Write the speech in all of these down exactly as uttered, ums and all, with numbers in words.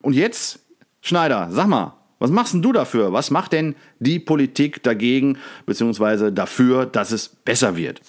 Und jetzt, Schneider, sag mal, was machst denn du dafür? Was macht denn die Politik dagegen, beziehungsweise dafür, dass es besser wird?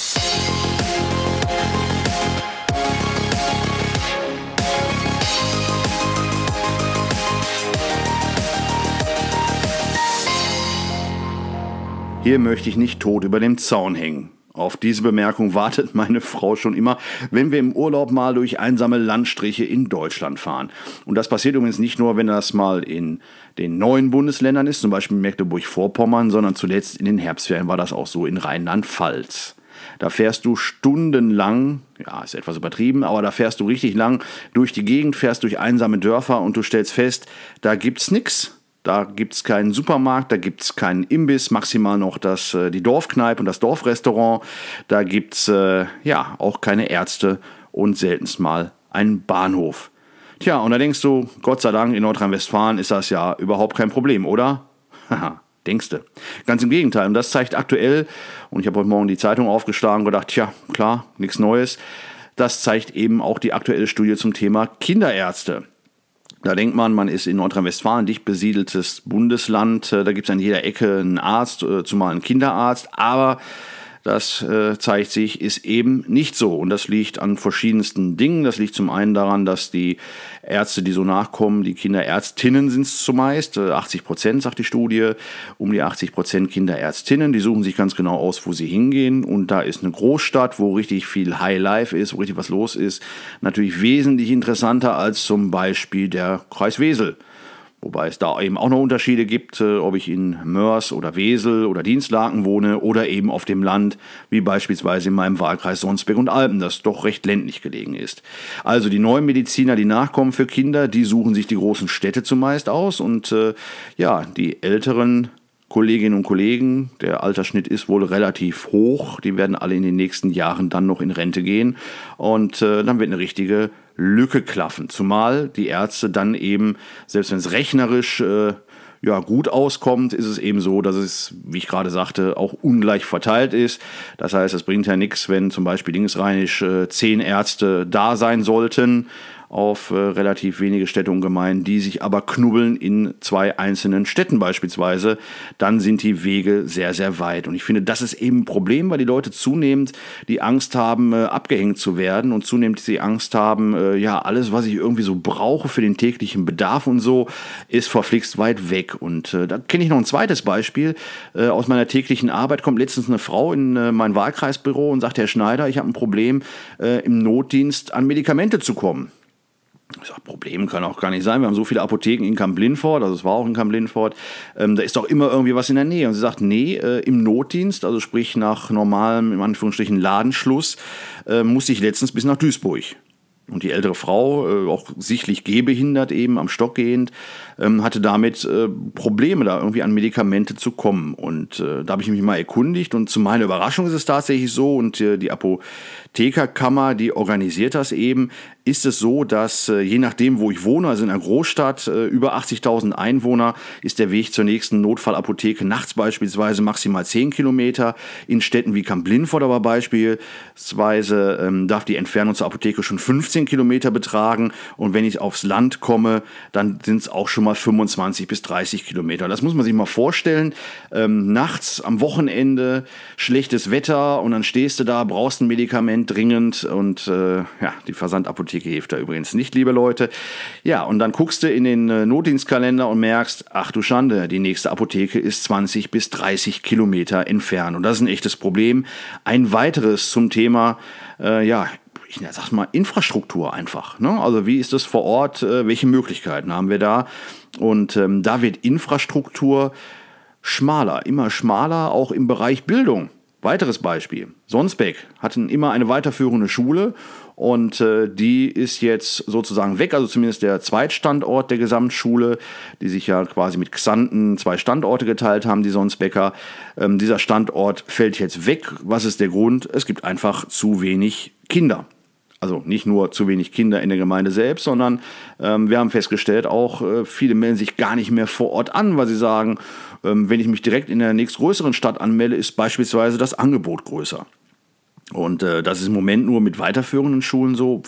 Hier möchte ich nicht tot über dem Zaun hängen. Auf diese Bemerkung wartet meine Frau schon immer, wenn wir im Urlaub mal durch einsame Landstriche in Deutschland fahren. Und das passiert übrigens nicht nur, wenn das mal in den neuen Bundesländern ist, zum Beispiel Mecklenburg-Vorpommern, sondern zuletzt in den Herbstferien war das auch so in Rheinland-Pfalz. Da fährst du stundenlang, ja, ist etwas übertrieben, aber da fährst du richtig lang durch die Gegend, fährst durch einsame Dörfer und du stellst fest, da gibt's nix. Da gibt es keinen Supermarkt, da gibt es keinen Imbiss, maximal noch das, äh, die Dorfkneipe und das Dorfrestaurant. Da gibt es äh, ja auch keine Ärzte und seltenst mal einen Bahnhof. Tja, und da denkst du, Gott sei Dank, in Nordrhein-Westfalen ist das ja überhaupt kein Problem, oder? Haha, denkste. Ganz im Gegenteil, und das zeigt aktuell, und ich habe heute Morgen die Zeitung aufgeschlagen und gedacht, tja, klar, nichts Neues. Das zeigt eben auch die aktuelle Studie zum Thema Kinderärzte. Da denkt man, man ist in Nordrhein-Westfalen, dicht besiedeltes Bundesland. Da gibt es an jeder Ecke einen Arzt, zumal einen Kinderarzt. Aber das äh, zeigt sich, ist eben nicht so. Und das liegt an verschiedensten Dingen. Das liegt zum einen daran, dass die Ärzte, die so nachkommen, die Kinderärztinnen sind es zumeist. Äh, achtzig Prozent, sagt die Studie. Um die achtzig Prozent Kinderärztinnen. Die suchen sich ganz genau aus, wo sie hingehen. Und da ist eine Großstadt, wo richtig viel Highlife ist, wo richtig was los ist, natürlich wesentlich interessanter als zum Beispiel der Kreis Wesel. Wobei es da eben auch noch Unterschiede gibt, äh, ob ich in Mörs oder Wesel oder Dienstlaken wohne oder eben auf dem Land, wie beispielsweise in meinem Wahlkreis Sonsbeck und Alpen, das doch recht ländlich gelegen ist. Also die neuen Mediziner, die nachkommen für Kinder, die suchen sich die großen Städte zumeist aus und äh, ja, die älteren Kolleginnen und Kollegen, der Altersschnitt ist wohl relativ hoch, die werden alle in den nächsten Jahren dann noch in Rente gehen und äh, dann wird eine richtige Lücke klaffen, zumal die Ärzte dann eben, selbst wenn es rechnerisch äh, ja, gut auskommt, ist es eben so, dass es, wie ich gerade sagte, auch ungleich verteilt ist. Das heißt, es bringt ja nichts, wenn zum Beispiel linksrheinisch äh, zehn Ärzte da sein sollten auf äh, relativ wenige Städte und Gemeinden, die sich aber knubbeln in zwei einzelnen Städten beispielsweise, dann sind die Wege sehr, sehr weit. Und ich finde, das ist eben ein Problem, weil die Leute zunehmend die Angst haben, äh, abgehängt zu werden und zunehmend die Angst haben, äh, ja, alles, was ich irgendwie so brauche für den täglichen Bedarf und so, ist verflixt weit weg. Und äh, da kenne ich noch ein zweites Beispiel. Äh, aus meiner täglichen Arbeit kommt letztens eine Frau in äh, mein Wahlkreisbüro und sagt, Herr Schneider, ich habe ein Problem, äh, im Notdienst an Medikamente zu kommen. Ich sage, Problem kann auch gar nicht sein. Wir haben so viele Apotheken in Kamp-Lindfort, also es war auch in Kamp-Lindfort, ähm, da ist doch immer irgendwie was in der Nähe. Und sie sagt, nee, äh, im Notdienst, also sprich nach normalem, in Anführungsstrichen, Ladenschluss, äh, musste ich letztens bis nach Duisburg. Und die ältere Frau, äh, auch sichtlich gehbehindert eben, am Stock gehend, ähm, hatte damit äh, Probleme, da irgendwie an Medikamente zu kommen. Und äh, da habe ich mich mal erkundigt und zu meiner Überraschung ist es tatsächlich so und äh, die Apothekerkammer, die organisiert das eben, ist es so, dass äh, je nachdem, wo ich wohne, also in einer Großstadt, äh, über achtzigtausend Einwohner, ist der Weg zur nächsten Notfallapotheke nachts beispielsweise maximal zehn Kilometer. In Städten wie Kamp-Lindfort aber beispielsweise ähm, darf die Entfernung zur Apotheke schon fünfzehn Kilometer betragen. Und wenn ich aufs Land komme, dann sind es auch schon mal fünfundzwanzig bis dreißig Kilometer. Das muss man sich mal vorstellen. Ähm, nachts, am Wochenende, schlechtes Wetter und dann stehst du da, brauchst ein Medikament dringend und äh, ja, die Versandapotheke hilft da übrigens nicht, liebe Leute. Ja, und dann guckst du in den äh, Notdienstkalender und merkst, ach du Schande, die nächste Apotheke ist zwanzig bis dreißig Kilometer entfernt. Und das ist ein echtes Problem. Ein weiteres zum Thema, äh, ja, ich sag mal, Infrastruktur einfach. Ne? Also wie ist das vor Ort? Äh, welche Möglichkeiten haben wir da? Und ähm, da wird Infrastruktur schmaler, immer schmaler, auch im Bereich Bildung. Weiteres Beispiel. Sonsbeck hatten immer eine weiterführende Schule und äh, die ist jetzt sozusagen weg, also zumindest der Zweitstandort der Gesamtschule, die sich ja quasi mit Xanten zwei Standorte geteilt haben, die Sonsbecker. Ähm, dieser Standort fällt jetzt weg. Was ist der Grund? Es gibt einfach zu wenig Kinder. Also nicht nur zu wenig Kinder in der Gemeinde selbst, sondern ähm, wir haben festgestellt, auch äh, viele melden sich gar nicht mehr vor Ort an, weil sie sagen, ähm, wenn ich mich direkt in der nächstgrößeren Stadt anmelde, ist beispielsweise das Angebot größer. Und äh, das ist im Moment nur mit weiterführenden Schulen so, obwohl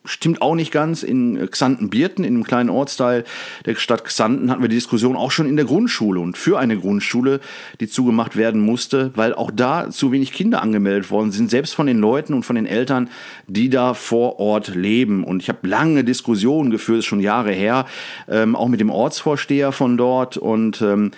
Stimmt auch nicht ganz. In Xanten-Birten, in einem kleinen Ortsteil der Stadt Xanten, hatten wir die Diskussion auch schon in der Grundschule und für eine Grundschule, die zugemacht werden musste, weil auch da zu wenig Kinder angemeldet worden sind, selbst von den Leuten und von den Eltern, die da vor Ort leben. Und ich habe lange Diskussionen geführt, ist schon Jahre her, ähm, auch mit dem Ortsvorsteher von dort und ähm,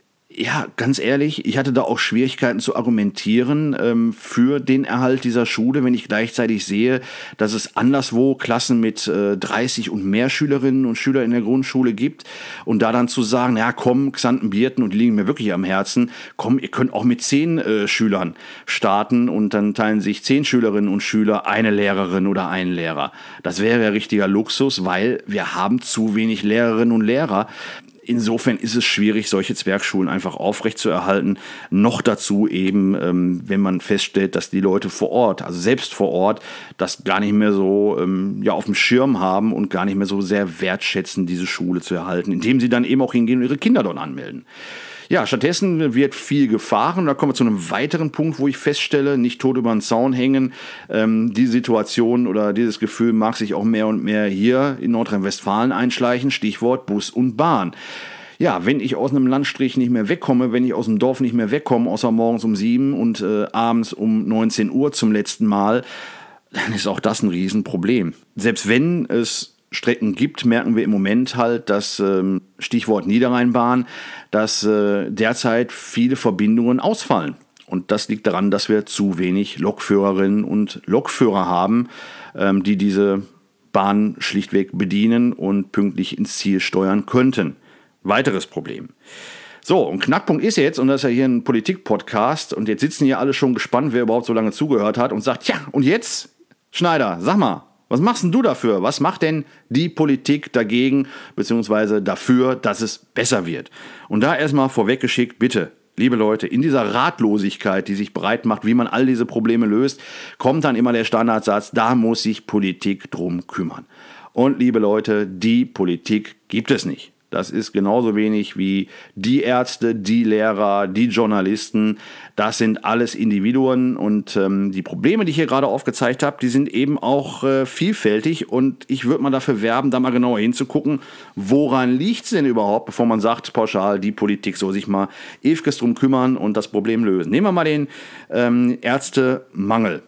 ja, ganz ehrlich, ich hatte da auch Schwierigkeiten zu argumentieren ähm, für den Erhalt dieser Schule, wenn ich gleichzeitig sehe, dass es anderswo Klassen mit äh, dreißig und mehr Schülerinnen und Schülern in der Grundschule gibt und da dann zu sagen, ja komm, Xanten-Birten, und die liegen mir wirklich am Herzen, komm, ihr könnt auch mit zehn äh, Schülern starten und dann teilen sich zehn Schülerinnen und Schüler eine Lehrerin oder einen Lehrer. Das wäre ja richtiger Luxus, weil wir haben zu wenig Lehrerinnen und Lehrer. Insofern ist es schwierig, solche Zwergschulen einfach aufrechtzuerhalten. Noch dazu eben, ähm, wenn man feststellt, dass die Leute vor Ort, also selbst vor Ort, das gar nicht mehr so ähm, ja, auf dem Schirm haben und gar nicht mehr so sehr wertschätzen, diese Schule zu erhalten, indem sie dann eben auch hingehen und ihre Kinder dort anmelden. Ja, stattdessen wird viel gefahren. Da kommen wir zu einem weiteren Punkt, wo ich feststelle, nicht tot über den Zaun hängen. Ähm, die Situation oder dieses Gefühl mag sich auch mehr und mehr hier in Nordrhein-Westfalen einschleichen. Stichwort Bus und Bahn. Ja, wenn ich aus einem Landstrich nicht mehr wegkomme, wenn ich aus dem Dorf nicht mehr wegkomme, außer morgens um sieben und äh, abends um neunzehn Uhr zum letzten Mal, dann ist auch das ein Riesenproblem. Selbst wenn es Strecken gibt, merken wir im Moment halt, dass ähm, Stichwort Niederrheinbahn, dass äh, derzeit viele Verbindungen ausfallen. Und das liegt daran, dass wir zu wenig Lokführerinnen und Lokführer haben, ähm, die diese Bahn schlichtweg bedienen und pünktlich ins Ziel steuern könnten. Weiteres Problem. So, und Knackpunkt ist jetzt, und das ist ja hier ein Politik-Podcast, und jetzt sitzen hier alle schon gespannt, wer überhaupt so lange zugehört hat und sagt, ja, und jetzt, Schneider, sag mal, was machst denn du dafür? Was macht denn die Politik dagegen, beziehungsweise dafür, dass es besser wird? Und da erstmal vorweggeschickt, bitte, liebe Leute, in dieser Ratlosigkeit, die sich breit macht, wie man all diese Probleme löst, kommt dann immer der Standardsatz, da muss sich Politik drum kümmern. Und liebe Leute, die Politik gibt es nicht. Das ist genauso wenig wie die Ärzte, die Lehrer, die Journalisten. Das sind alles Individuen und ähm, die Probleme, die ich hier gerade aufgezeigt habe, die sind eben auch äh, vielfältig und ich würde mal dafür werben, da mal genauer hinzugucken, woran liegt es denn überhaupt, bevor man sagt, pauschal, die Politik soll sich mal ewig drum kümmern und das Problem lösen. Nehmen wir mal den ähm, Ärztemangel.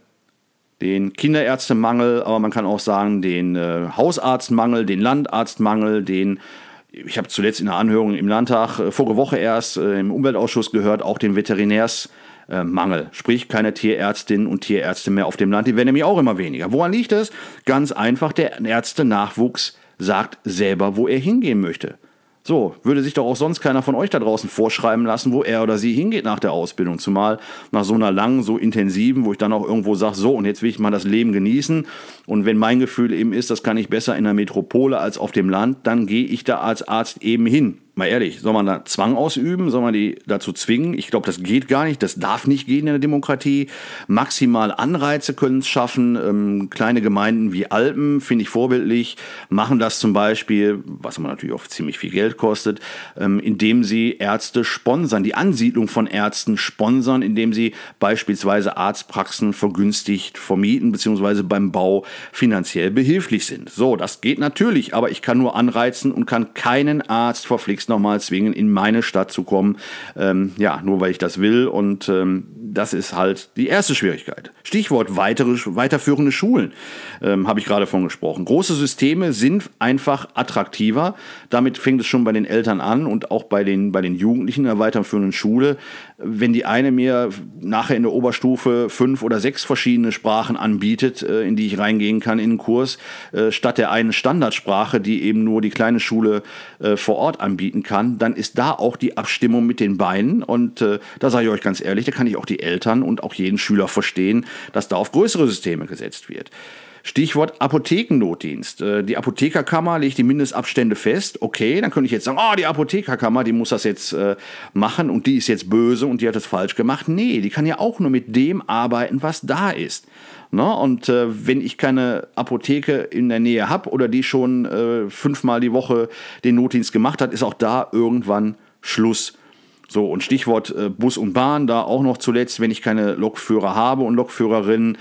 Den Kinderärztemangel, aber man kann auch sagen, den äh, Hausarztmangel, den Landarztmangel, den Ich habe zuletzt in der Anhörung im Landtag äh, vorige Woche erst äh, im Umweltausschuss gehört, auch den Veterinärsmangel. Äh, Sprich, keine Tierärztinnen und Tierärzte mehr auf dem Land. Die werden nämlich auch immer weniger. Woran liegt es? Ganz einfach, der Ärztenachwuchs sagt selber, wo er hingehen möchte. So, würde sich doch auch sonst keiner von euch da draußen vorschreiben lassen, wo er oder sie hingeht nach der Ausbildung. Zumal nach so einer langen, so intensiven, wo ich dann auch irgendwo sage, so, und jetzt will ich mal das Leben genießen. Und wenn mein Gefühl eben ist, das kann ich besser in der Metropole als auf dem Land, dann gehe ich da als Arzt eben hin. Mal ehrlich, soll man da Zwang ausüben? Soll man die dazu zwingen? Ich glaube, das geht gar nicht. Das darf nicht gehen in der Demokratie. Maximal Anreize können es schaffen. Ähm, kleine Gemeinden wie Alpen, finde ich vorbildlich, machen das zum Beispiel, was man natürlich auch ziemlich viel Geld kostet, ähm, indem sie Ärzte sponsern, die Ansiedlung von Ärzten sponsern, indem sie beispielsweise Arztpraxen vergünstigt vermieten, beziehungsweise beim Bau finanziell behilflich sind. So, das geht natürlich, aber ich kann nur anreizen und kann keinen Arzt verpflichten, nochmal zwingen, in meine Stadt zu kommen, ähm, ja, nur weil ich das will und ähm, das ist halt die erste Schwierigkeit. Stichwort weitere, weiterführende Schulen, ähm, habe ich gerade von gesprochen. Große Systeme sind einfach attraktiver, damit fängt es schon bei den Eltern an und auch bei den, bei den Jugendlichen in der weiterführenden Schule. Wenn die eine mir nachher in der Oberstufe fünf oder sechs verschiedene Sprachen anbietet, äh, in die ich reingehen kann in den Kurs, äh, statt der einen Standardsprache, die eben nur die kleine Schule äh, vor Ort anbieten kann, dann ist da auch die Abstimmung mit den Beinen und äh, da sage ich euch ganz ehrlich, da kann ich auch die Eltern und auch jeden Schüler verstehen, dass da auf größere Systeme gesetzt wird. Stichwort Apothekennotdienst. Die Apothekerkammer legt die Mindestabstände fest. Okay, dann könnte ich jetzt sagen, oh, die Apothekerkammer, die muss das jetzt äh, machen und die ist jetzt böse und die hat es falsch gemacht. Nee, die kann ja auch nur mit dem arbeiten, was da ist. Ne? Und äh, wenn ich keine Apotheke in der Nähe habe oder die schon äh, fünfmal die Woche den Notdienst gemacht hat, ist auch da irgendwann Schluss. So, und Stichwort äh, Bus und Bahn, da auch noch zuletzt, wenn ich keine Lokführer habe und Lokführerinnen,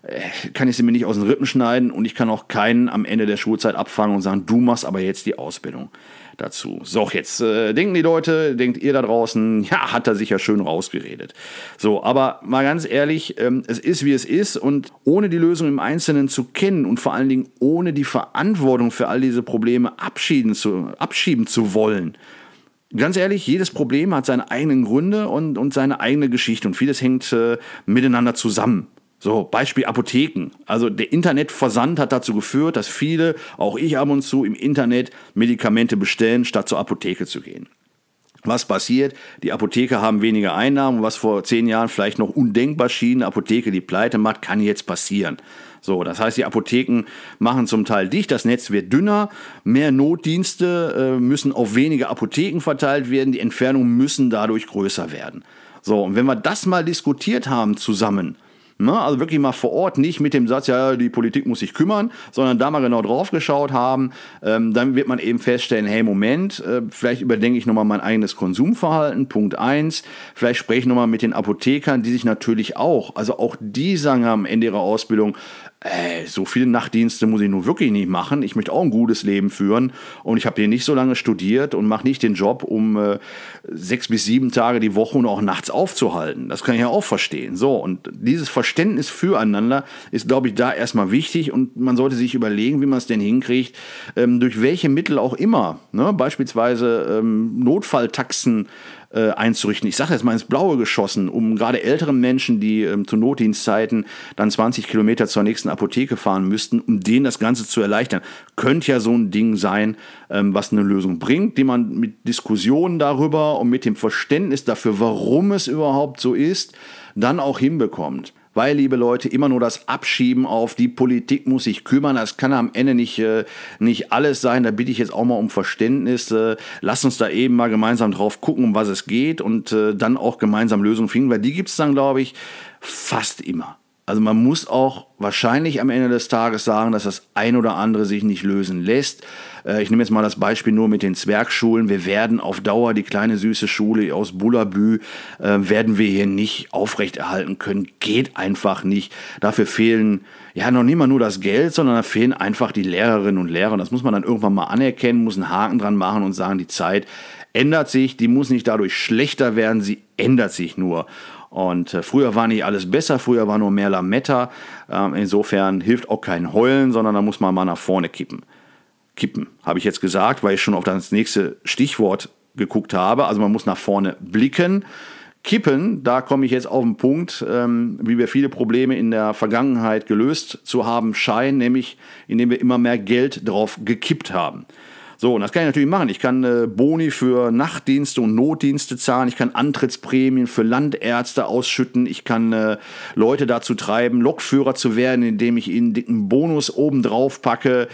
kann ich sie mir nicht aus den Rippen schneiden und ich kann auch keinen am Ende der Schulzeit abfangen und sagen, du machst aber jetzt die Ausbildung dazu. So, jetzt äh, denken die Leute, denkt ihr da draußen, ja, hat er sich ja schön rausgeredet. So, aber mal ganz ehrlich, ähm, es ist, wie es ist und ohne die Lösung im Einzelnen zu kennen und vor allen Dingen ohne die Verantwortung für all diese Probleme abschieben zu, abschieben zu wollen, ganz ehrlich, jedes Problem hat seine eigenen Gründe und, und seine eigene Geschichte und vieles hängt äh, miteinander zusammen. So, Beispiel Apotheken. Also der Internetversand hat dazu geführt, dass viele, auch ich ab und zu, im Internet Medikamente bestellen, statt zur Apotheke zu gehen. Was passiert? Die Apotheker haben weniger Einnahmen, was vor zehn Jahren vielleicht noch undenkbar schien. Eine Apotheke, die pleite macht, kann jetzt passieren. So, das heißt, die Apotheken machen zum Teil dicht, das Netz wird dünner, mehr Notdienste äh, müssen auf weniger Apotheken verteilt werden, die Entfernungen müssen dadurch größer werden. So, und wenn wir das mal diskutiert haben zusammen, ne, also wirklich mal vor Ort, nicht mit dem Satz, ja, die Politik muss sich kümmern, sondern da mal genau drauf geschaut haben, ähm, dann wird man eben feststellen, hey, Moment, äh, vielleicht überdenke ich nochmal mein eigenes Konsumverhalten, Punkt eins, vielleicht spreche ich nochmal mit den Apothekern, die sich natürlich auch, also auch die sagen am Ende ihrer Ausbildung, ey, so viele Nachtdienste muss ich nun wirklich nicht machen. Ich möchte auch ein gutes Leben führen und ich habe hier nicht so lange studiert und mache nicht den Job, um äh, sechs bis sieben Tage die Woche und auch nachts aufzuhalten. Das kann ich ja auch verstehen. So, und dieses Verständnis füreinander ist, glaube ich, da erstmal wichtig und man sollte sich überlegen, wie man es denn hinkriegt, ähm, durch welche Mittel auch immer, ne? Beispielsweise ähm, Notfalltaxen äh, einzurichten. Ich sage jetzt mal ins Blaue geschossen, um gerade älteren Menschen, die ähm, zu Notdienstzeiten dann zwanzig Kilometer zur nächsten Apotheke fahren müssten, um denen das Ganze zu erleichtern. Könnte ja so ein Ding sein, ähm, was eine Lösung bringt, die man mit Diskussionen darüber und mit dem Verständnis dafür, warum es überhaupt so ist, dann auch hinbekommt. Weil, liebe Leute, immer nur das Abschieben auf die Politik muss sich kümmern, das kann am Ende nicht, äh, nicht alles sein. Da bitte ich jetzt auch mal um Verständnis. Äh, lasst uns da eben mal gemeinsam drauf gucken, um was es geht und äh, dann auch gemeinsam Lösungen finden, weil die gibt es dann, glaube ich, fast immer. Also man muss auch wahrscheinlich am Ende des Tages sagen, dass das ein oder andere sich nicht lösen lässt. Äh, ich nehme jetzt mal das Beispiel nur mit den Zwergschulen. Wir werden auf Dauer die kleine süße Schule aus Bullabü, äh, werden wir hier nicht aufrechterhalten können. Geht einfach nicht. Dafür fehlen ja noch nicht mal nur das Geld, sondern da fehlen einfach die Lehrerinnen und Lehrer. Und das muss man dann irgendwann mal anerkennen, muss einen Haken dran machen und sagen, die Zeit ändert sich, die muss nicht dadurch schlechter werden, sie ändert sich nur. Und äh, früher war nicht alles besser, früher war nur mehr Lametta. Ähm, insofern hilft auch kein Heulen, sondern da muss man mal nach vorne kippen. Kippen, habe ich jetzt gesagt, weil ich schon auf das nächste Stichwort geguckt habe. Also man muss nach vorne blicken. Kippen, da komme ich jetzt auf den Punkt, ähm, wie wir viele Probleme in der Vergangenheit gelöst zu haben scheinen, nämlich indem wir immer mehr Geld drauf gekippt haben. So, und das kann ich natürlich machen. Ich kann äh, Boni für Nachtdienste und Notdienste zahlen. Ich kann Antrittsprämien für Landärzte ausschütten. Ich kann äh, Leute dazu treiben, Lokführer zu werden, indem ich ihnen einen dicken Bonus obendrauf packe.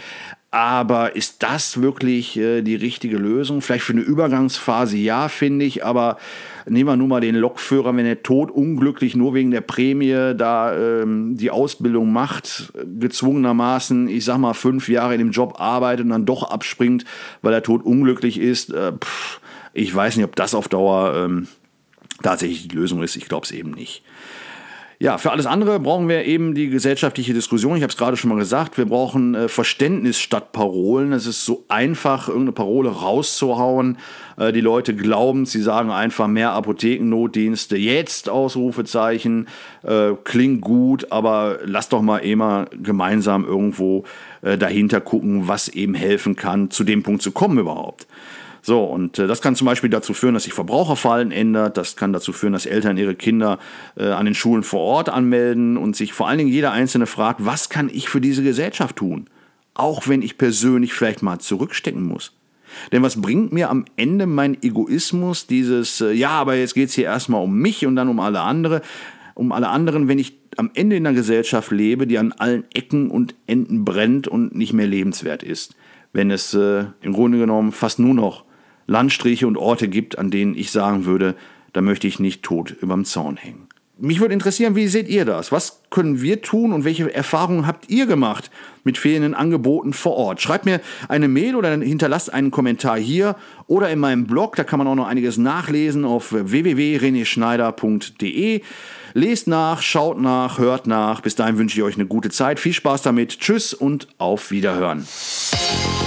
Aber ist das wirklich äh, die richtige Lösung? Vielleicht für eine Übergangsphase ja, finde ich, aber nehmen wir nun mal den Lokführer, wenn er todunglücklich nur wegen der Prämie da ähm, die Ausbildung macht, gezwungenermaßen, ich sag mal, fünf Jahre in dem Job arbeitet und dann doch abspringt, weil er todunglücklich ist. Äh, pff, ich weiß nicht, ob das auf Dauer ähm, tatsächlich die Lösung ist. Ich glaube es eben nicht. Ja, für alles andere brauchen wir eben die gesellschaftliche Diskussion. Ich habe es gerade schon mal gesagt, wir brauchen äh, Verständnis statt Parolen. Es ist so einfach, irgendeine Parole rauszuhauen. Äh, die Leute glauben, sie sagen einfach mehr Apothekennotdienste. Jetzt, Ausrufezeichen, äh, klingt gut, aber lass doch mal immer gemeinsam irgendwo äh, dahinter gucken, was eben helfen kann, zu dem Punkt zu kommen überhaupt. So, und äh, das kann zum Beispiel dazu führen, dass sich Verbraucherverhalten ändert. Das kann dazu führen, dass Eltern ihre Kinder äh, an den Schulen vor Ort anmelden und sich vor allen Dingen jeder Einzelne fragt, was kann ich für diese Gesellschaft tun? Auch wenn ich persönlich vielleicht mal zurückstecken muss. Denn was bringt mir am Ende mein Egoismus, dieses, äh, ja, aber jetzt geht's hier erstmal um mich und dann um alle andere, um alle anderen, wenn ich am Ende in einer Gesellschaft lebe, die an allen Ecken und Enden brennt und nicht mehr lebenswert ist. Wenn es äh, im Grunde genommen fast nur noch Landstriche und Orte gibt, an denen ich sagen würde, da möchte ich nicht tot überm Zaun hängen. mich würde interessieren, wie seht ihr das? Was können wir tun und welche Erfahrungen habt ihr gemacht mit fehlenden Angeboten vor Ort? Schreibt mir eine Mail oder hinterlasst einen Kommentar hier oder in meinem Blog. Da kann man auch noch einiges nachlesen auf w w w punkt rené schneider punkt d e. Lest nach, schaut nach, hört nach. Bis dahin wünsche ich euch eine gute Zeit. Viel Spaß damit. Tschüss und auf Wiederhören.